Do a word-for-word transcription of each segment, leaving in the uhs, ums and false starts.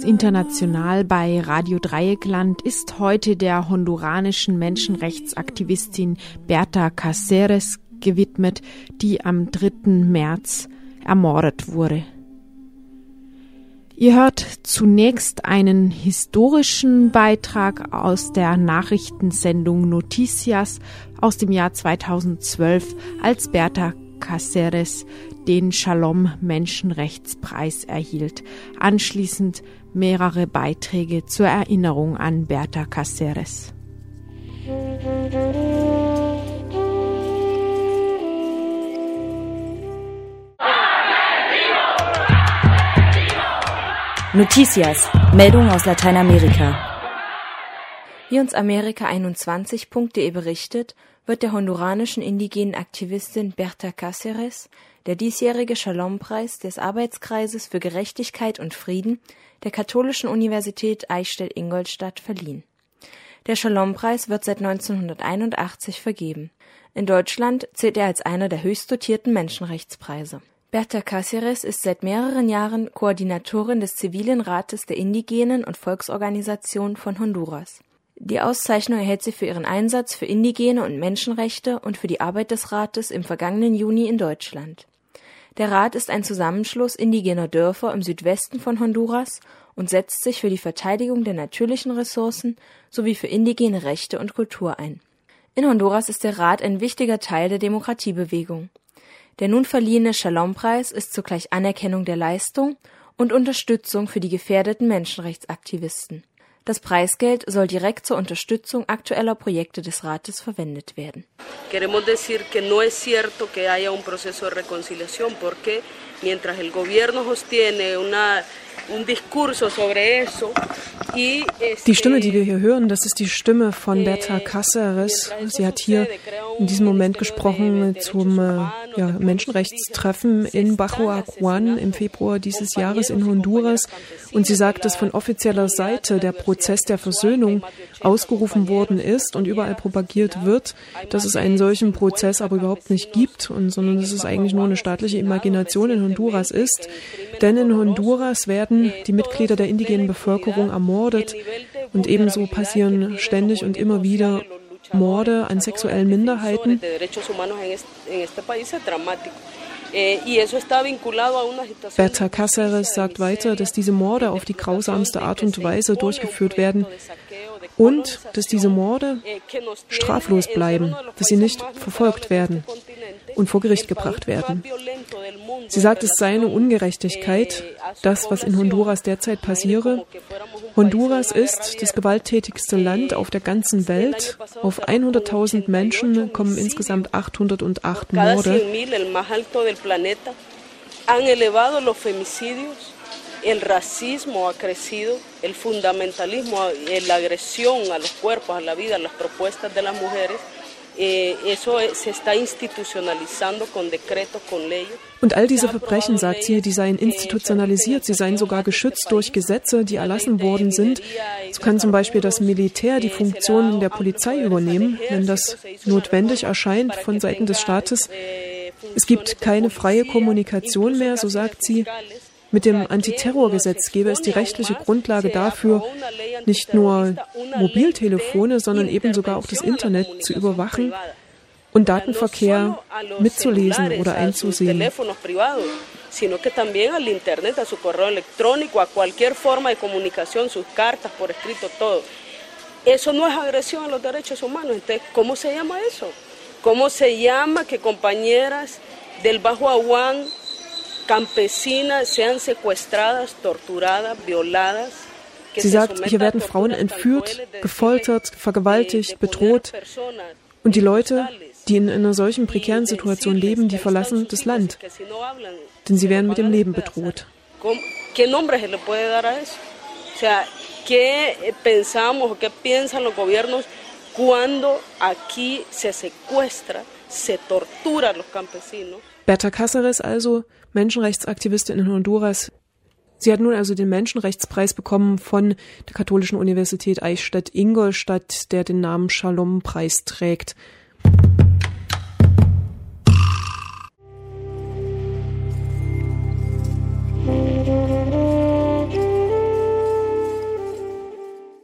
International bei Radio Dreieckland ist heute der honduranischen Menschenrechtsaktivistin Berta Cáceres gewidmet, die am dritten März ermordet wurde. Ihr hört zunächst einen historischen Beitrag aus der Nachrichtensendung Noticias aus dem Jahr zweitausendzwölf, als Berta Cáceres den Shalom-Menschenrechtspreis erhielt. Anschließend mehrere Beiträge zur Erinnerung an Berta Cáceres. Noticias, Meldung aus Lateinamerika. Wie uns Amerika einundzwanzig punkt de berichtet, wird der honduranischen indigenen Aktivistin Berta Cáceres der diesjährige Shalom-Preis des Arbeitskreises für Gerechtigkeit und Frieden der Katholischen Universität Eichstätt-Ingolstadt verliehen. Der Shalom-Preis wird seit neunzehnhunderteinundachtzig vergeben. In Deutschland zählt er als einer der höchst dotierten Menschenrechtspreise. Berta Cáceres ist seit mehreren Jahren Koordinatorin des Zivilen Rates der Indigenen und Volksorganisationen von Honduras. Die Auszeichnung erhält sie für ihren Einsatz für Indigene und Menschenrechte und für die Arbeit des Rates im vergangenen Juni in Deutschland. Der Rat ist ein Zusammenschluss indigener Dörfer im Südwesten von Honduras und setzt sich für die Verteidigung der natürlichen Ressourcen sowie für indigene Rechte und Kultur ein. In Honduras ist der Rat ein wichtiger Teil der Demokratiebewegung. Der nun verliehene Shalom-Preis ist zugleich Anerkennung der Leistung und Unterstützung für die gefährdeten Menschenrechtsaktivisten. Das Preisgeld soll direkt zur Unterstützung aktueller Projekte des Rates verwendet werden. Queremos decir que no es cierto que haya un proceso de reconciliación, porque mientras el gobierno sostiene una un discurso sobre eso. Die Stimme, die wir hier hören, das ist die Stimme von Berta Cáceres. Sie hat hier in diesem Moment gesprochen zum ja, Menschenrechtstreffen in Bajoacuán im Februar dieses Jahres in Honduras. Und sie sagt, dass von offizieller Seite der Prozess der Versöhnung ausgerufen worden ist und überall propagiert wird, dass es einen solchen Prozess aber überhaupt nicht gibt, und, sondern dass es eigentlich nur eine staatliche Imagination in Honduras ist. Denn in Honduras werden die Mitglieder der indigenen Bevölkerung ermordet und ebenso passieren ständig und immer wieder Morde an sexuellen Minderheiten. Berta Cáceres sagt weiter, dass diese Morde auf die grausamste Art und Weise durchgeführt werden und dass diese Morde straflos bleiben, dass sie nicht verfolgt werden und vor Gericht gebracht werden. Sie sagt, es sei eine Ungerechtigkeit, das, was in Honduras derzeit passiere. Honduras ist das gewalttätigste Land auf der ganzen Welt. Auf hunderttausend Menschen kommen insgesamt achthundertacht Morde. El racismo ha crecido, el fundamentalismo, la agresión a los cuerpos, a la vida, a las propuestas de las mujeres. Und all diese Verbrechen, sagt sie, die seien institutionalisiert, sie seien sogar geschützt durch Gesetze, die erlassen worden sind. So kann zum Beispiel das Militär die Funktionen der Polizei übernehmen, wenn das notwendig erscheint von Seiten des Staates. Es gibt keine freie Kommunikation mehr, so sagt sie. Mit dem Antiterrorgesetz gäbe es die rechtliche Grundlage dafür, nicht nur Mobiltelefone, sondern eben sogar auch das Internet zu überwachen und Datenverkehr mitzulesen oder einzusehen. Sino que también al internet, a su correo electrónico, a cualquier forma de comunicación, sus cartas por escrito, todo. Eso no es agresión a los derechos humanos. Entonces, ¿cómo se llama eso? ¿Cómo se llama que compañeras del Bajoacuán, campesinas, sean secuestradas, torturadas, violadas? Sie sagt, hier werden Frauen entführt, gefoltert, vergewaltigt, bedroht. Und die Leute, die in einer solchen prekären Situation leben, die verlassen das Land. Denn sie werden mit dem Leben bedroht. ¿Qué nombre se le puede dar a eso? O sea, ¿qué pensamos o qué piensan los gobiernos cuando aquí se secuestra, se tortura a los campesinos? Berta Cáceres also, Menschenrechtsaktivistin in Honduras. Sie hat nun also den Menschenrechtspreis bekommen von der Katholischen Universität Eichstätt-Ingolstadt, der den Namen Shalom-Preis trägt.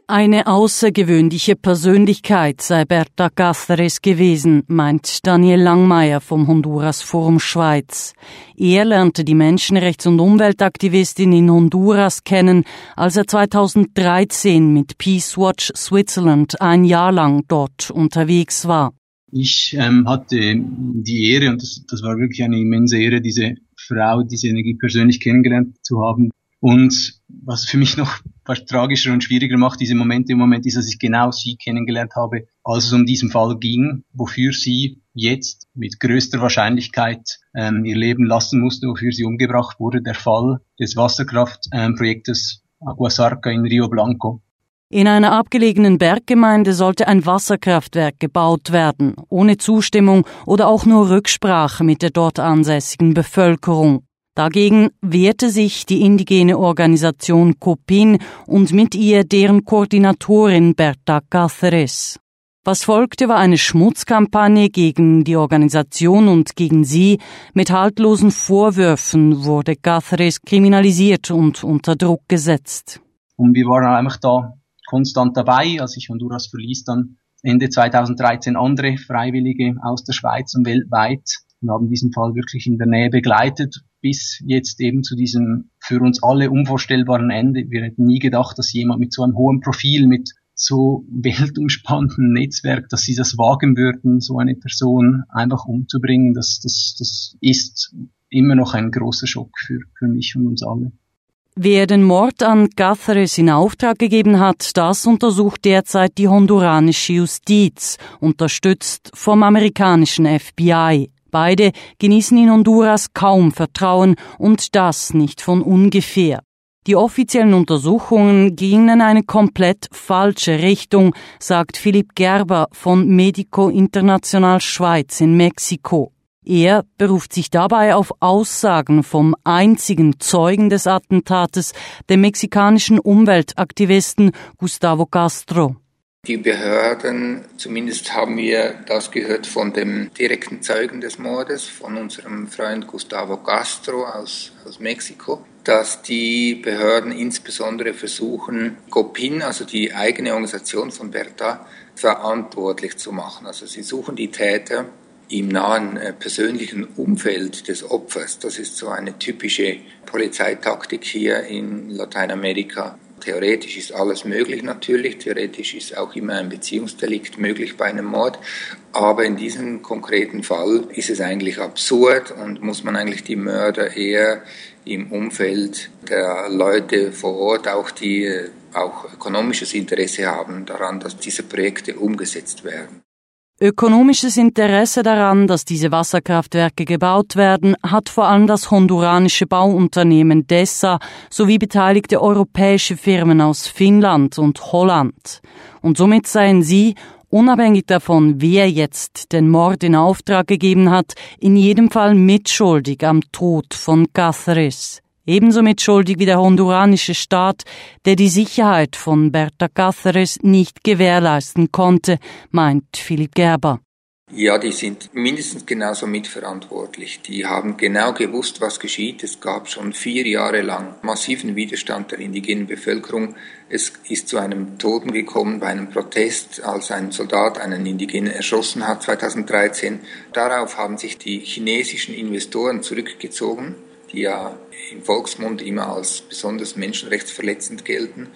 Eine außergewöhnliche Persönlichkeit sei Berta Cáceres gewesen, meint Daniel Langmeier vom Honduras Forum Schweiz. Er lernte die Menschenrechts- und Umweltaktivistin in Honduras kennen, als er zweitausenddreizehn mit Peace Watch Switzerland ein Jahr lang dort unterwegs war. Ich ähm, hatte die Ehre, und das, das war wirklich eine immense Ehre, diese Frau, diese Energie persönlich kennengelernt zu haben. Und was für mich noch fast tragischer und schwieriger macht, diese Momente im Moment, ist, dass ich genau sie kennengelernt habe, als es um diesen Fall ging, wofür sie jetzt mit größter Wahrscheinlichkeit ähm, ihr Leben lassen musste, wofür sie umgebracht wurde, der Fall des Wasserkraftprojektes ähm, Aguasarca in Rio Blanco. In einer abgelegenen Berggemeinde sollte ein Wasserkraftwerk gebaut werden, ohne Zustimmung oder auch nur Rücksprache mit der dort ansässigen Bevölkerung. Dagegen wehrte sich die indigene Organisation COPIN und mit ihr deren Koordinatorin Berta Cáceres. Was folgte, war eine Schmutzkampagne gegen die Organisation und gegen sie. Mit haltlosen Vorwürfen wurde Cáceres kriminalisiert und unter Druck gesetzt. Und wir waren einfach da konstant dabei, als ich Honduras verließ, dann Ende zweitausenddreizehn andere Freiwillige aus der Schweiz und weltweit und haben diesen Fall wirklich in der Nähe begleitet, bis jetzt eben zu diesem für uns alle unvorstellbaren Ende. Wir hätten nie gedacht, dass jemand mit so einem hohen Profil, mit so weltumspannendem Netzwerk, dass sie das wagen würden, so eine Person einfach umzubringen. Das, das, das ist immer noch ein großer Schock für, für mich und uns alle. Wer den Mord an Cáceres in Auftrag gegeben hat, das untersucht derzeit die honduranische Justiz, unterstützt vom amerikanischen F B I. Beide genießen in Honduras kaum Vertrauen und das nicht von ungefähr. Die offiziellen Untersuchungen gingen in eine komplett falsche Richtung, sagt Philipp Gerber von Médico International Schweiz in Mexiko. Er beruft sich dabei auf Aussagen vom einzigen Zeugen des Attentates, dem mexikanischen Umweltaktivisten Gustavo Castro. Die Behörden, zumindest haben wir das gehört von dem direkten Zeugen des Mordes, von unserem Freund Gustavo Castro aus, aus Mexiko, dass die Behörden insbesondere versuchen, COPIN, also die eigene Organisation von Berta, verantwortlich zu machen. Also sie suchen die Täter im nahen äh, persönlichen Umfeld des Opfers. Das ist so eine typische Polizeitaktik hier in Lateinamerika. Theoretisch ist alles möglich natürlich, theoretisch ist auch immer ein Beziehungsdelikt möglich bei einem Mord, aber in diesem konkreten Fall ist es eigentlich absurd und muss man eigentlich die Mörder eher im Umfeld der Leute vor Ort, auch die auch ökonomisches Interesse haben daran, dass diese Projekte umgesetzt werden. Ökonomisches Interesse daran, dass diese Wasserkraftwerke gebaut werden, hat vor allem das honduranische Bauunternehmen Desa sowie beteiligte europäische Firmen aus Finnland und Holland. Und somit seien sie, unabhängig davon, wer jetzt den Mord in Auftrag gegeben hat, in jedem Fall mitschuldig am Tod von Cáceres. Ebenso mitschuldig wie der honduranische Staat, der die Sicherheit von Berta Cáceres nicht gewährleisten konnte, meint Philipp Gerber. Ja, die sind mindestens genauso mitverantwortlich. Die haben genau gewusst, was geschieht. Es gab schon vier Jahre lang massiven Widerstand der indigenen Bevölkerung. Es ist zu einem Toten gekommen bei einem Protest, als ein Soldat einen Indigenen erschossen hat zweitausenddreizehn. Darauf haben sich die chinesischen Investoren zurückgezogen, die ja im Volksmund immer als besonders menschenrechtsverletzend gelten.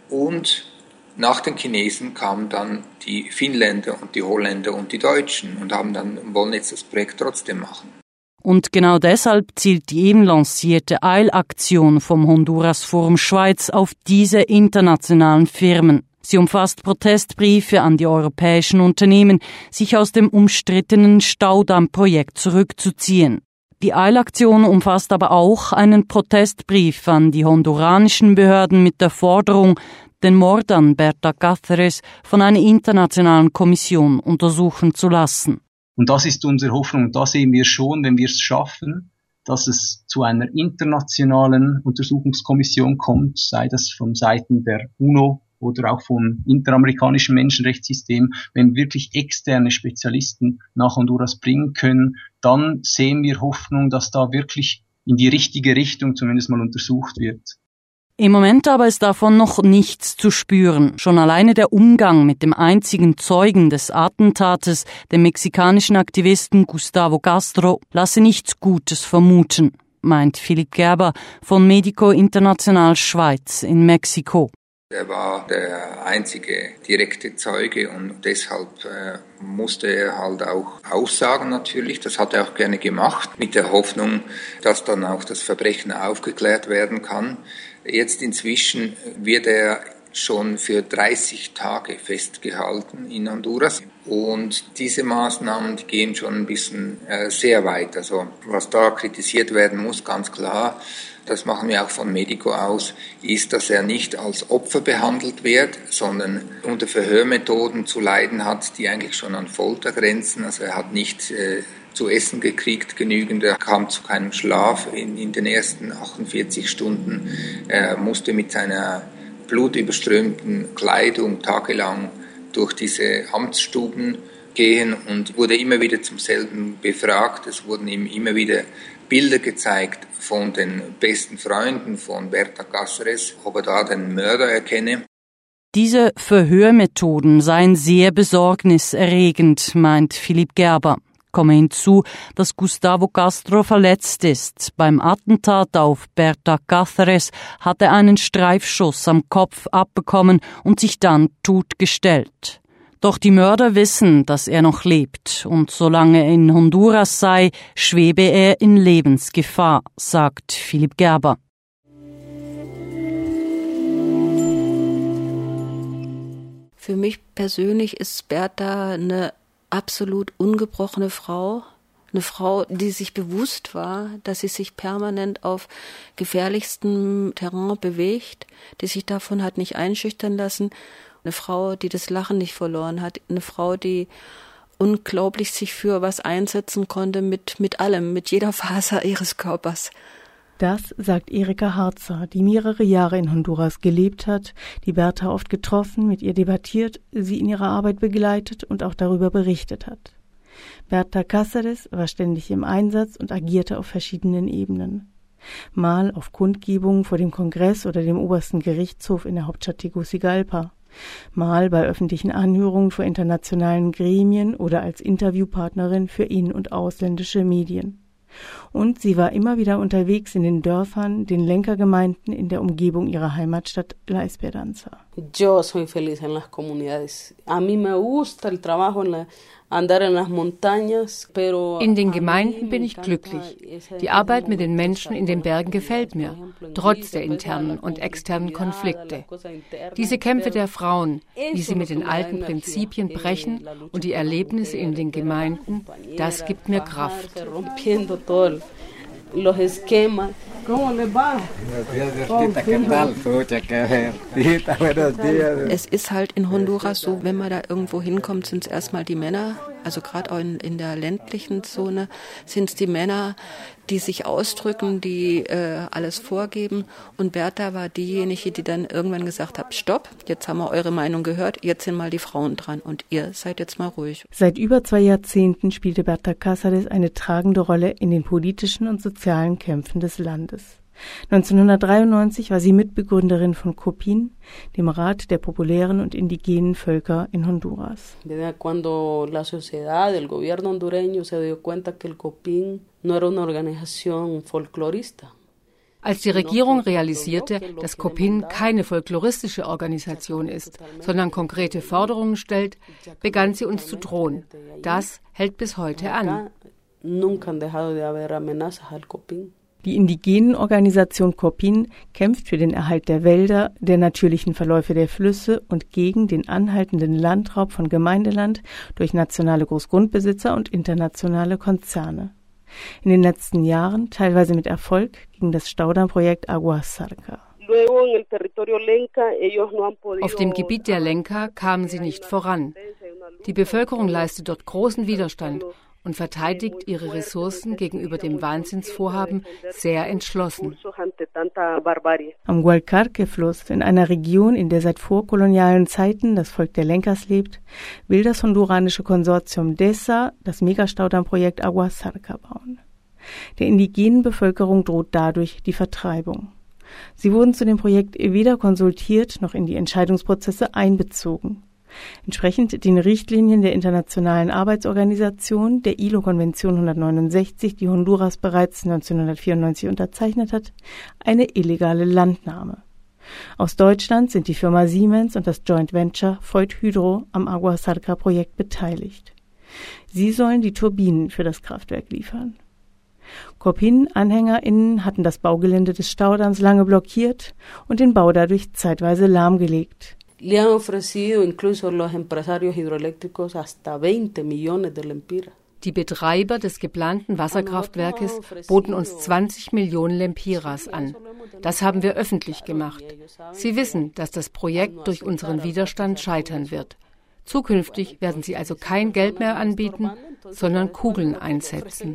Und nach den Chinesen kamen dann die Finnländer und die Holländer und die Deutschen und haben dann, wollen jetzt das Projekt trotzdem machen. Und genau deshalb zielt die eben lancierte Eilaktion vom Honduras Forum Schweiz auf diese internationalen Firmen. Sie umfasst Protestbriefe an die europäischen Unternehmen, sich aus dem umstrittenen Staudammprojekt zurückzuziehen. Die Eilaktion umfasst aber auch einen Protestbrief an die honduranischen Behörden mit der Forderung, den Mord an Berta Cáceres von einer internationalen Kommission untersuchen zu lassen. Und das ist unsere Hoffnung. Und da sehen wir schon, wenn wir es schaffen, dass es zu einer internationalen Untersuchungskommission kommt, sei das von Seiten der UNO oder auch vom interamerikanischen Menschenrechtssystem, wenn wirklich externe Spezialisten nach Honduras bringen können, dann sehen wir Hoffnung, dass da wirklich in die richtige Richtung zumindest mal untersucht wird. Im Moment aber ist davon noch nichts zu spüren. Schon alleine der Umgang mit dem einzigen Zeugen des Attentates, dem mexikanischen Aktivisten Gustavo Castro, lasse nichts Gutes vermuten, meint Philipp Gerber von Medico International Schweiz in Mexiko. Er war der einzige direkte Zeuge und deshalb äh, musste er halt auch aussagen natürlich. Das hat er auch gerne gemacht, mit der Hoffnung, dass dann auch das Verbrechen aufgeklärt werden kann. Jetzt inzwischen wird er schon für dreißig Tage festgehalten in Honduras. Und diese Maßnahmen, die gehen schon ein bisschen äh, sehr weit. Also was da kritisiert werden muss, ganz klar, das machen wir auch von Medico aus, ist, dass er nicht als Opfer behandelt wird, sondern unter Verhörmethoden zu leiden hat, die eigentlich schon an Folter grenzen. Also er hat nicht äh, zu essen gekriegt genügend, er kam zu keinem Schlaf in, in den ersten achtundvierzig Stunden. Er musste mit seiner blutüberströmten Kleidung tagelang durch diese Amtsstuben gehen und wurde immer wieder zum selben befragt. Es wurden ihm immer wieder Bilder gezeigt von den besten Freunden von Berta Cáceres, ob er da den Mörder erkenne. Diese Verhörmethoden seien sehr besorgniserregend, meint Philipp Gerber. Komme hinzu, dass Gustavo Castro verletzt ist. Beim Attentat auf Berta Cáceres hat er einen Streifschuss am Kopf abbekommen und sich dann totgestellt. Doch die Mörder wissen, dass er noch lebt und solange er in Honduras sei, schwebe er in Lebensgefahr, sagt Philipp Gerber. Für mich persönlich ist Berta eine absolut ungebrochene Frau. Eine Frau, die sich bewusst war, dass sie sich permanent auf gefährlichstem Terrain bewegt, die sich davon hat nicht einschüchtern lassen. Eine Frau, die das Lachen nicht verloren hat. Eine Frau, die unglaublich sich für was einsetzen konnte mit, mit allem, mit jeder Faser ihres Körpers. Das sagt Erika Harzer, die mehrere Jahre in Honduras gelebt hat, die Berta oft getroffen, mit ihr debattiert, sie in ihrer Arbeit begleitet und auch darüber berichtet hat. Berta Cáceres war ständig im Einsatz und agierte auf verschiedenen Ebenen. Mal auf Kundgebungen vor dem Kongress oder dem obersten Gerichtshof in der Hauptstadt Tegucigalpa, mal bei öffentlichen Anhörungen vor internationalen Gremien oder als Interviewpartnerin für in- und ausländische Medien. Und sie war immer wieder unterwegs in den Dörfern, den Lenkergemeinden in der Umgebung ihrer Heimatstadt La Esperanza. Yo soy feliz en las comunidades. A mí me gusta el trabajo en la andar en las montañas, pero in den Gemeinden bin ich glücklich. Die Arbeit mit den Menschen in den Bergen gefällt mir, trotz der internen und externen Konflikte. Diese Kämpfe der Frauen, wie sie mit den alten Prinzipien brechen und die Erlebnisse in den Gemeinden, das gibt mir Kraft. Los esquemas. ¿Cómo les va? Es ist halt in Honduras so, wenn man da irgendwo hinkommt, sind es erstmal die Männer, also gerade auch in, in der ländlichen Zone sind es die Männer, die sich ausdrücken, die äh, alles vorgeben. Und Berta war diejenige, die dann irgendwann gesagt hat, stopp, jetzt haben wir eure Meinung gehört, jetzt sind mal die Frauen dran und ihr seid jetzt mal ruhig. Seit über zwei Jahrzehnten spielte Berta Cáceres eine tragende Rolle in den politischen und sozialen Kämpfen des Landes. neunzehnhundertdreiundneunzig war sie Mitbegründerin von COPIN, dem Rat der populären und indigenen Völker in Honduras. Cuando la sociedad, el gobierno hondureño se dio cuenta que el COPIN no era una organización folclorista. Als die Regierung realisierte, dass COPIN keine folkloristische Organisation ist, sondern konkrete Forderungen stellt, begann sie uns zu drohen. Das hält bis heute an. Die indigenen Organisation COPIN kämpft für den Erhalt der Wälder, der natürlichen Verläufe der Flüsse und gegen den anhaltenden Landraub von Gemeindeland durch nationale Großgrundbesitzer und internationale Konzerne. In den letzten Jahren, teilweise mit Erfolg, gegen das Staudammprojekt Aguas Zarca. Auf dem Gebiet der Lenca kamen sie nicht voran. Die Bevölkerung leistet dort großen Widerstand und verteidigt ihre Ressourcen gegenüber dem Wahnsinnsvorhaben sehr entschlossen. Am Gualcarque-Fluss, in einer Region, in der seit vorkolonialen Zeiten das Volk der Lencas lebt, will das honduranische Konsortium DESA das Megastaudammprojekt Aguas Zarca bauen. Der indigenen Bevölkerung droht dadurch die Vertreibung. Sie wurden zu dem Projekt weder konsultiert noch in die Entscheidungsprozesse einbezogen. Entsprechend den Richtlinien der Internationalen Arbeitsorganisation, der I L O-Konvention hundertneunundsechzig, die Honduras bereits neunzehnhundertvierundneunzig unterzeichnet hat, eine illegale Landnahme. Aus Deutschland sind die Firma Siemens und das Joint Venture Voith Hydro am Agua Zarca-Projekt beteiligt. Sie sollen die Turbinen für das Kraftwerk liefern. Copin-AnhängerInnen hatten das Baugelände des Staudamms lange blockiert und den Bau dadurch zeitweise lahmgelegt. Le han ofrecido incluso los empresarios hidroeléctricos hasta veinte millones de lempiras. Die Betreiber des geplanten Wasserkraftwerkes boten uns zwanzig Millionen Lempiras an. Das haben wir öffentlich gemacht. Sie wissen, dass das Projekt durch unseren Widerstand scheitern wird. Zukünftig werden sie also kein Geld mehr anbieten, sondern Kugeln einsetzen.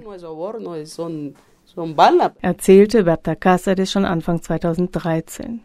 Erzählte Berta Cáceres schon Anfang zweitausenddreizehn.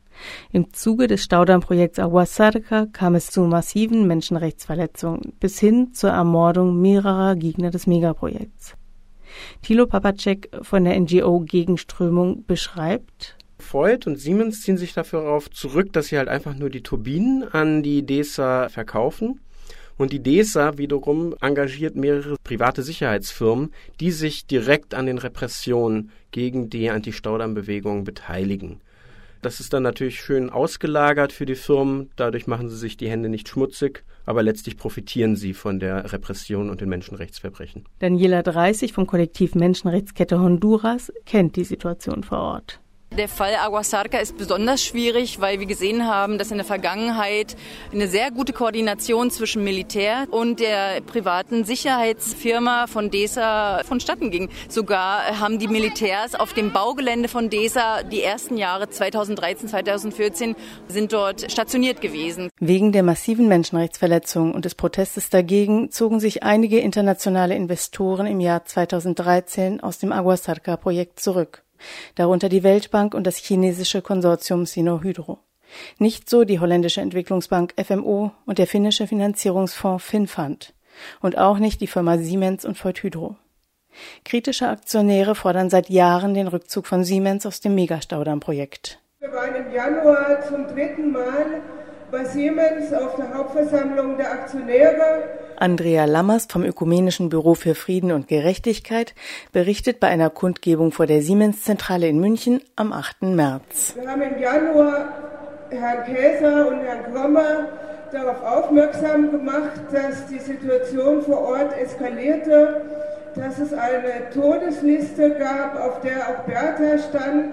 Im Zuge des Staudammprojekts Agua Zarca kam es zu massiven Menschenrechtsverletzungen bis hin zur Ermordung mehrerer Gegner des Megaprojekts. Thilo Papacek von der N G O Gegenströmung beschreibt: Voith und Siemens ziehen sich dafür darauf zurück, dass sie halt einfach nur die Turbinen an die D E S A verkaufen. Und die D E S A wiederum engagiert mehrere private Sicherheitsfirmen, die sich direkt an den Repressionen gegen die Anti-Staudamm-Bewegung beteiligen. Das ist dann natürlich schön ausgelagert für die Firmen. Dadurch machen sie sich die Hände nicht schmutzig, aber letztlich profitieren sie von der Repression und den Menschenrechtsverbrechen. Daniela dreißig vom Kollektiv Menschenrechtskette Honduras kennt die Situation vor Ort. Der Fall Agua Zarca ist besonders schwierig, weil wir gesehen haben, dass in der Vergangenheit eine sehr gute Koordination zwischen Militär und der privaten Sicherheitsfirma von D E S A vonstatten ging. Sogar haben die Militärs auf dem Baugelände von D E S A die ersten Jahre zweitausenddreizehn, zweitausendvierzehn sind dort stationiert gewesen. Wegen der massiven Menschenrechtsverletzungen und des Protestes dagegen zogen sich einige internationale Investoren im Jahr zweitausenddreizehn aus dem Agua Zarca-Projekt zurück. Darunter die Weltbank und das chinesische Konsortium Sinohydro. Nicht so die holländische Entwicklungsbank F M O und der finnische Finanzierungsfonds Finnfund. Und auch nicht die Firma Siemens und Voith Hydro. Kritische Aktionäre fordern seit Jahren den Rückzug von Siemens aus dem Megastaudamm-Projekt. Wir waren im Januar zum dritten Mal bei Siemens auf der Hauptversammlung der Aktionäre. Andrea Lammers vom Ökumenischen Büro für Frieden und Gerechtigkeit berichtet bei einer Kundgebung vor der Siemens-Zentrale in München am achten März. Wir haben im Januar Herrn Käser und Herrn Krommer darauf aufmerksam gemacht, dass die Situation vor Ort eskalierte, dass es eine Todesliste gab, auf der auch Berta stand,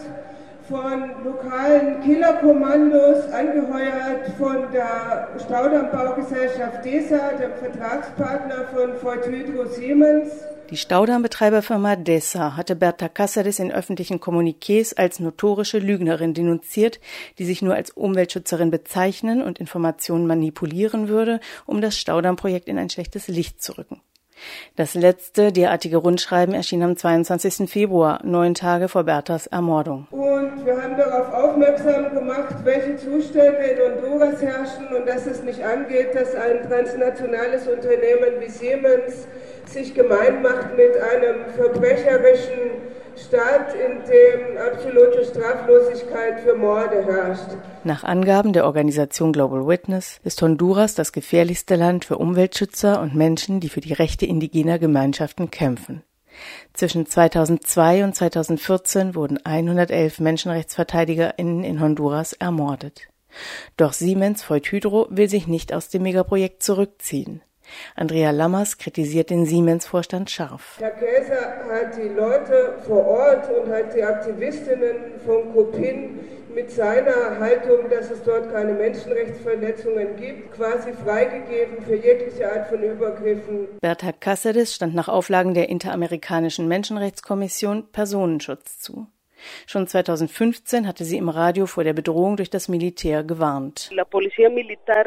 von lokalen Killerkommandos, angeheuert von der Staudammbaugesellschaft D E S A, dem Vertragspartner von Voith Hydro Siemens. Die Staudammbetreiberfirma D E S A hatte Berta Cáceres in öffentlichen Kommuniqués als notorische Lügnerin denunziert, die sich nur als Umweltschützerin bezeichnen und Informationen manipulieren würde, um das Staudammprojekt in ein schlechtes Licht zu rücken. Das letzte derartige Rundschreiben erschien am zweiundzwanzigsten Februar, neun Tage vor Bertas Ermordung. Und wir haben darauf aufmerksam gemacht, welche Zustände in Honduras herrschen und dass es nicht angeht, dass ein transnationales Unternehmen wie Siemens sich gemein macht mit einem verbrecherischen Staat, in dem absolute Straflosigkeit für Morde herrscht. Nach Angaben der Organisation Global Witness ist Honduras das gefährlichste Land für Umweltschützer und Menschen, die für die Rechte indigener Gemeinschaften kämpfen. Zwischen zweitausendzwei und zweitausendvierzehn wurden hundertelf MenschenrechtsverteidigerInnen in Honduras ermordet. Doch Siemens Voith Hydro will sich nicht aus dem Megaprojekt zurückziehen. Andrea Lammers kritisiert den Siemens-Vorstand scharf. Herr Käser hat die Leute vor Ort und hat die Aktivistinnen von Copin mit seiner Haltung, dass es dort keine Menschenrechtsverletzungen gibt, quasi freigegeben für jegliche Art von Übergriffen. Berta Cáceres stand nach Auflagen der Interamerikanischen Menschenrechtskommission Personenschutz zu. Schon zweitausendfünfzehn hatte sie im Radio vor der Bedrohung durch das Militär gewarnt. La Policía Militar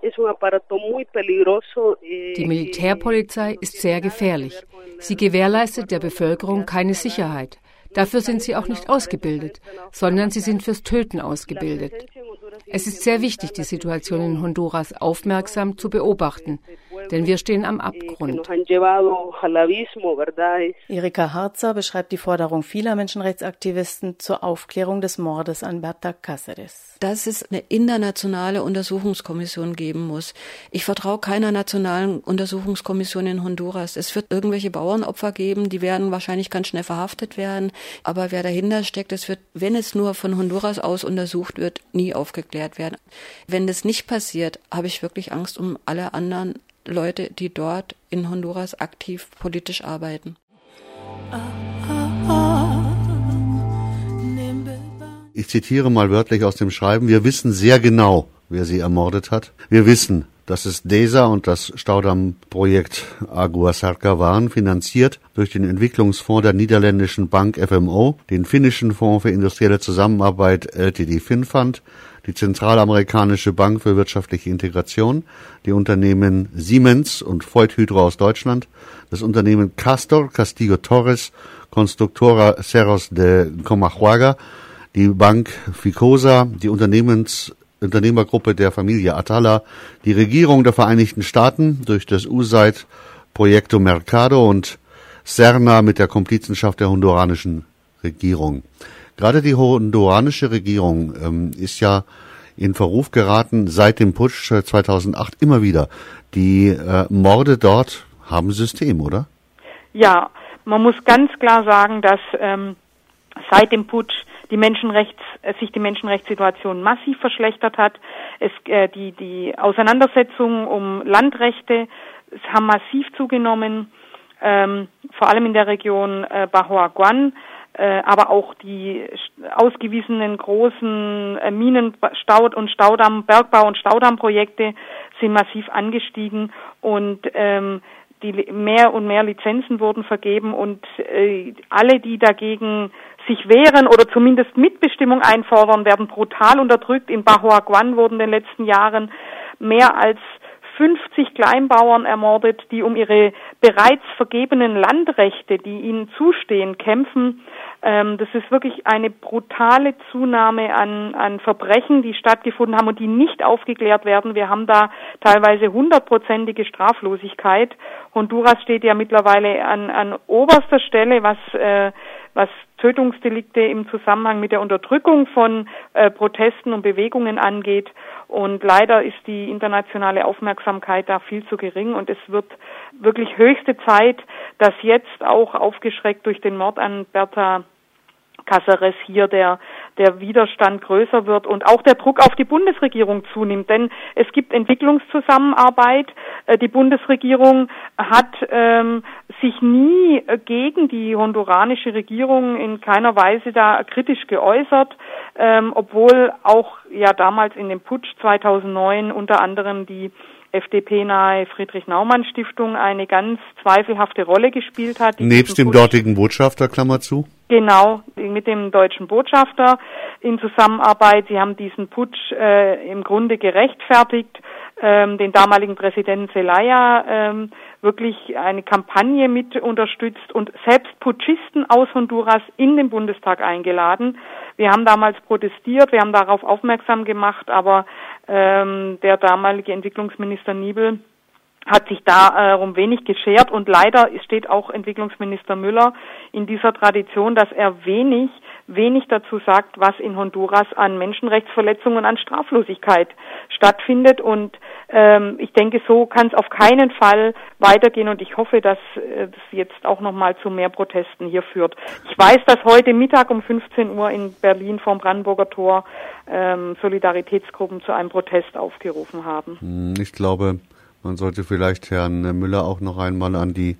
Die Militärpolizei ist sehr gefährlich. Sie gewährleistet der Bevölkerung keine Sicherheit. Dafür sind sie auch nicht ausgebildet, sondern sie sind fürs Töten ausgebildet. Es ist sehr wichtig, die Situation in Honduras aufmerksam zu beobachten. denn wir stehen am Abgrund. Erika Harzer beschreibt die Forderung vieler Menschenrechtsaktivisten zur Aufklärung des Mordes an Berta Cáceres. Dass es eine internationale Untersuchungskommission geben muss. Ich vertraue keiner nationalen Untersuchungskommission in Honduras. Es wird irgendwelche Bauernopfer geben, die werden wahrscheinlich ganz schnell verhaftet werden. Aber wer dahinter steckt, es wird, wenn es nur von Honduras aus untersucht wird, nie aufgeklärt werden. Wenn das nicht passiert, habe ich wirklich Angst um alle anderen Leute, die dort in Honduras aktiv politisch arbeiten. Ich zitiere mal wörtlich aus dem Schreiben: Wir wissen sehr genau, wer sie ermordet hat. Wir wissen, dass es DESA und das Staudammprojekt Agua Zarca waren, finanziert durch den Entwicklungsfonds der niederländischen Bank F M O, den finnischen Fonds für industrielle Zusammenarbeit L T D Finnfund, die Zentralamerikanische Bank für wirtschaftliche Integration, die Unternehmen Siemens und Voith Hydro aus Deutschland, das Unternehmen Castor, Castillo Torres, Constructora Cerros de Comahuaga, die Bank Ficosa, die Unternehmens Unternehmergruppe der Familie Atala, die Regierung der Vereinigten Staaten durch das U S A I D Proyecto Mercado und Serna mit der Komplizenschaft der honduranischen Regierung. Gerade die honduranische Regierung ähm, ist ja in Verruf geraten seit dem Putsch zweitausendacht immer wieder. Die äh, Morde dort haben System, oder? Ja, man muss ganz klar sagen, dass ähm, seit dem Putsch die Menschenrechts, äh, sich die Menschenrechtssituation massiv verschlechtert hat. Es, äh, die, die Auseinandersetzungen um Landrechte haben massiv zugenommen, ähm, vor allem in der Region äh, Bajo Aguán, äh, aber auch die ausgewiesenen großen äh, Minen-, Stau- und Staudamm-, Bergbau- und Staudammprojekte sind massiv angestiegen und ähm, die mehr und mehr Lizenzen wurden vergeben und äh, alle, die dagegen sich wehren oder zumindest Mitbestimmung einfordern, werden brutal unterdrückt. In Bajo Aguán wurden in den letzten Jahren mehr als fünfzig Kleinbauern ermordet, die um ihre bereits vergebenen Landrechte, die ihnen zustehen, kämpfen. Ähm, das ist wirklich eine brutale Zunahme an, an Verbrechen, die stattgefunden haben und die nicht aufgeklärt werden. Wir haben da teilweise hundertprozentige Straflosigkeit. Honduras steht ja mittlerweile an, an oberster Stelle, was, äh, was Tötungsdelikte im Zusammenhang mit der Unterdrückung von äh, Protesten und Bewegungen angeht. Und leider ist die internationale Aufmerksamkeit da viel zu gering. Und es wird wirklich höchste Zeit, dass jetzt auch aufgeschreckt durch den Mord an Berta Cáceres hier der, der Widerstand größer wird und auch der Druck auf die Bundesregierung zunimmt. Denn es gibt Entwicklungszusammenarbeit. Die Bundesregierung hat ähm, sich nie gegen die honduranische Regierung in keiner Weise da kritisch geäußert, ähm, obwohl auch ja damals in dem Putsch zweitausendneun unter anderem die F D P-nahe Friedrich-Naumann-Stiftung eine ganz zweifelhafte Rolle gespielt hat. Nebst dem Putsch, dortigen Botschafter, Klammer zu? Genau, mit dem deutschen Botschafter in Zusammenarbeit. Sie haben diesen Putsch äh, im Grunde gerechtfertigt, ähm, den damaligen Präsidenten Zelaya ähm, wirklich eine Kampagne mit unterstützt und selbst Putschisten aus Honduras in den Bundestag eingeladen. Wir haben damals protestiert, wir haben darauf aufmerksam gemacht, aber ähm, der damalige Entwicklungsminister Niebel hat sich darum äh, wenig geschert und leider steht auch Entwicklungsminister Müller in dieser Tradition, dass er wenig, wenig dazu sagt, was in Honduras an Menschenrechtsverletzungen, an Straflosigkeit stattfindet und ähm, ich denke, so kann es auf keinen Fall weitergehen und ich hoffe, dass äh, das jetzt auch nochmal zu mehr Protesten hier führt. Ich weiß, dass heute Mittag um fünfzehn Uhr in Berlin vorm Brandenburger Tor ähm, Solidaritätsgruppen zu einem Protest aufgerufen haben. Ich glaube, man sollte vielleicht Herrn Müller auch noch einmal an die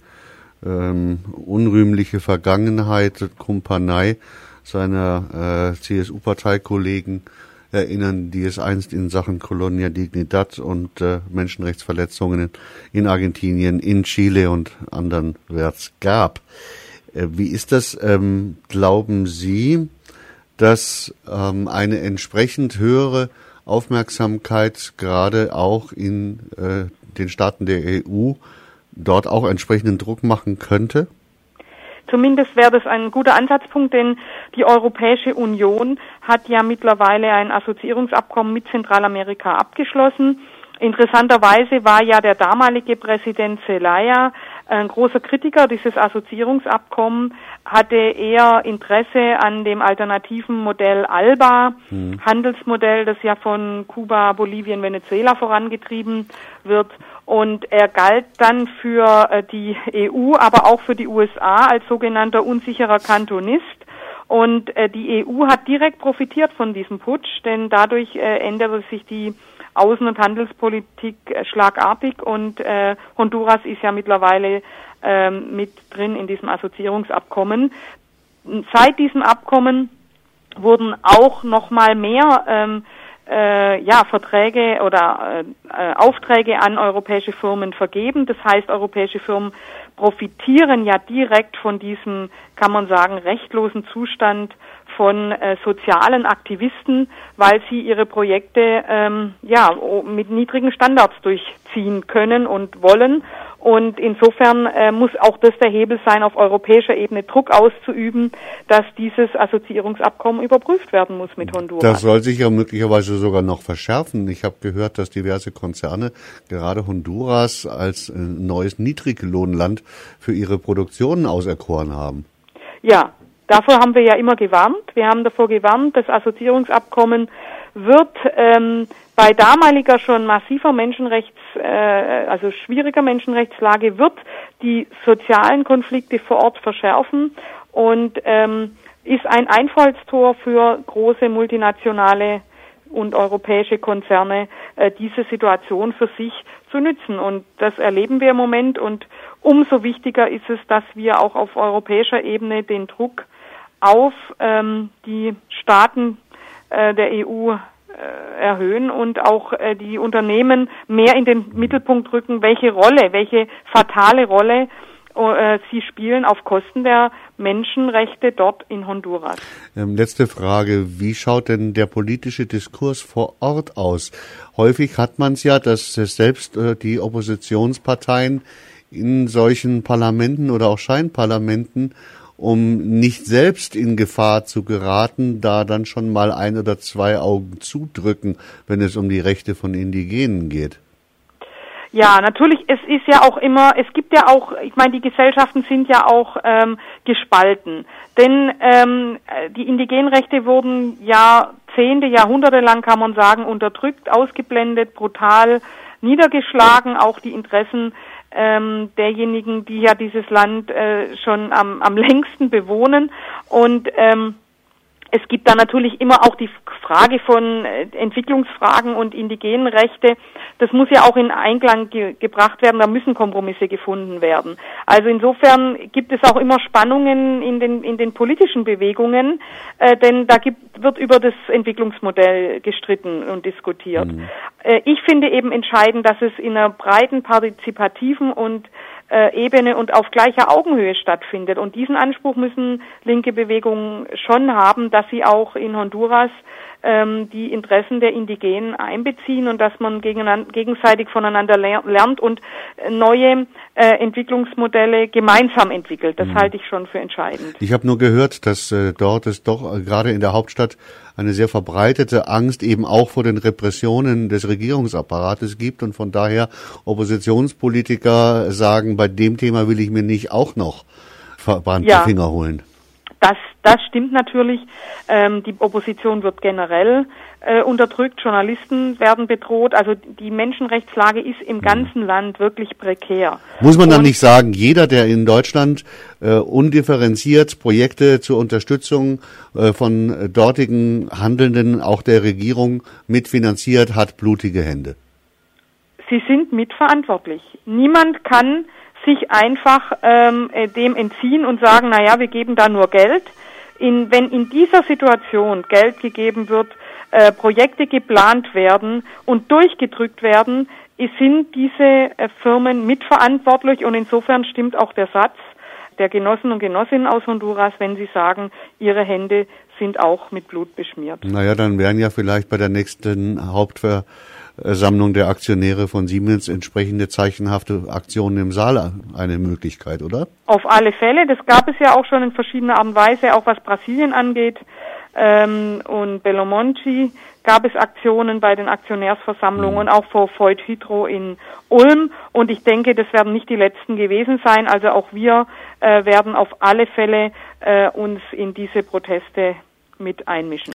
ähm, unrühmliche Vergangenheit, Kumpanei seiner äh, C S U-Parteikollegen erinnern, die es einst in Sachen Colonia Dignidad und äh, Menschenrechtsverletzungen in, in Argentinien, in Chile und anderwärts gab. Äh, wie ist das, ähm, glauben Sie, dass ähm, eine entsprechend höhere Aufmerksamkeit gerade auch in äh, den Staaten der E U dort auch entsprechenden Druck machen könnte? Zumindest wäre das ein guter Ansatzpunkt, denn die Europäische Union hat ja mittlerweile ein Assoziierungsabkommen mit Zentralamerika abgeschlossen. interessanterweise war ja der damalige Präsident Zelaya ein großer Kritiker dieses Assoziierungsabkommens, hatte eher Interesse an dem alternativen Modell ALBA, mhm. Handelsmodell, das ja von Kuba, Bolivien, Venezuela vorangetrieben wird. Und er galt dann für die E U, aber auch für die U S A als sogenannter unsicherer Kantonist. Und die E U hat direkt profitiert von diesem Putsch, denn dadurch änderte sich die Außen- und Handelspolitik äh, schlagartig und äh, Honduras ist ja mittlerweile ähm, mit drin in diesem Assoziierungsabkommen. Seit diesem Abkommen wurden auch noch mal mehr ähm, äh, ja, Verträge oder äh, Aufträge an europäische Firmen vergeben. Das heißt, europäische Firmen profitieren ja direkt von diesem, kann man sagen, rechtlosen Zustand von äh, sozialen Aktivisten, weil sie ihre Projekte ähm, ja mit niedrigen Standards durchziehen können und wollen. Und insofern äh, muss auch das der Hebel sein, auf europäischer Ebene Druck auszuüben, dass dieses Assoziierungsabkommen überprüft werden muss mit Honduras. Das soll sich ja möglicherweise sogar noch verschärfen. Ich habe gehört, dass diverse Konzerne gerade Honduras als äh, neues Niedriglohnland für ihre Produktionen auserkoren haben. Ja. Davor haben wir ja immer gewarnt. Wir haben davor gewarnt, das Assoziierungsabkommen wird ähm, bei damaliger schon massiver Menschenrechts, äh, also schwieriger Menschenrechtslage, wird die sozialen Konflikte vor Ort verschärfen und ähm, ist ein Einfallstor für große multinationale und europäische Konzerne, äh, diese Situation für sich zu nützen. Und das erleben wir im Moment. Und umso wichtiger ist es, dass wir auch auf europäischer Ebene den Druck auf ähm, die Staaten äh, der E U äh, erhöhen und auch äh, die Unternehmen mehr in den Mittelpunkt rücken, welche Rolle, welche fatale Rolle äh, sie spielen auf Kosten der Menschenrechte dort in Honduras. Ähm, letzte Frage, wie schaut denn der politische Diskurs vor Ort aus? Häufig hat man es ja, dass selbst äh, die Oppositionsparteien in solchen Parlamenten oder auch Scheinparlamenten, um nicht selbst in Gefahr zu geraten, da dann schon mal ein oder zwei Augen zudrücken, wenn es um die Rechte von Indigenen geht. Ja, natürlich, es ist ja auch immer, es gibt ja auch, ich meine, die Gesellschaften sind ja auch ähm, gespalten. Denn ähm, die Indigenenrechte wurden Jahrzehnte, Jahrhunderte lang, kann man sagen, unterdrückt, ausgeblendet, brutal niedergeschlagen, auch die Interessen ähm, derjenigen, die ja dieses Land äh, schon am, am längsten bewohnen. Und ähm, es gibt da natürlich immer auch die Frage von Entwicklungsfragen und Indigenenrechte. Das muss ja auch in Einklang ge- gebracht werden, da müssen Kompromisse gefunden werden. Also insofern gibt es auch immer Spannungen in den in den politischen Bewegungen, äh, denn da gibt, wird über das Entwicklungsmodell gestritten und diskutiert. Mhm. Äh, ich finde eben entscheidend, dass es in einer breiten, partizipativen und äh, Ebene und auf gleicher Augenhöhe stattfindet. Und diesen Anspruch müssen linke Bewegungen schon haben, dass sie auch in Honduras ähm, die Interessen der Indigenen einbeziehen und dass man gegeneinander, gegenseitig voneinander lernt und neue äh, Entwicklungsmodelle gemeinsam entwickelt. Das mhm. halte ich schon für entscheidend. Ich habe nur gehört, dass äh, dort es doch äh, gerade in der Hauptstadt eine sehr verbreitete Angst eben auch vor den Repressionen des Regierungsapparates gibt und von daher Oppositionspolitiker sagen, bei dem Thema will ich mir nicht auch noch verbrannte ja. Finger holen. Das, das stimmt natürlich. Ähm, die Opposition wird generell äh, unterdrückt, Journalisten werden bedroht. Also die Menschenrechtslage ist im ganzen Land wirklich prekär. Muss man dann Und, nicht sagen, jeder, der in Deutschland äh, undifferenziert Projekte zur Unterstützung äh, von dortigen Handelnden, auch der Regierung, mitfinanziert, hat blutige Hände? Sie sind mitverantwortlich. Niemand kann sich einfach ähm, dem entziehen und sagen, na ja, wir geben da nur Geld. In, wenn in dieser Situation Geld gegeben wird, äh, Projekte geplant werden und durchgedrückt werden, sind diese äh, Firmen mitverantwortlich und insofern stimmt auch der Satz der Genossen und Genossinnen aus Honduras, wenn sie sagen, ihre Hände sind auch mit Blut beschmiert. Naja, dann wären ja vielleicht bei der nächsten Hauptver Sammlung der Aktionäre von Siemens entsprechende zeichenhafte Aktionen im Saal eine Möglichkeit, oder? Auf alle Fälle. Das gab es ja auch schon in verschiedener Art und Weise, auch was Brasilien angeht. ähm, und Belo Monte gab es Aktionen bei den Aktionärsversammlungen und auch vor Voith Hydro in Ulm. Und ich denke, das werden nicht die letzten gewesen sein. Also auch wir äh, werden auf alle Fälle äh, uns in diese Proteste mit einmischen.